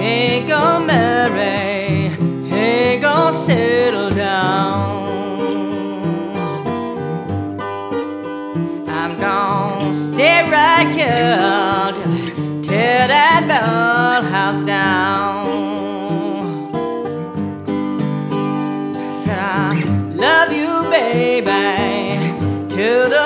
ain't gonna marry, ain't gonna settle down. I'm gonna stay right here till I tear that old house down. Said I love you, baby, to the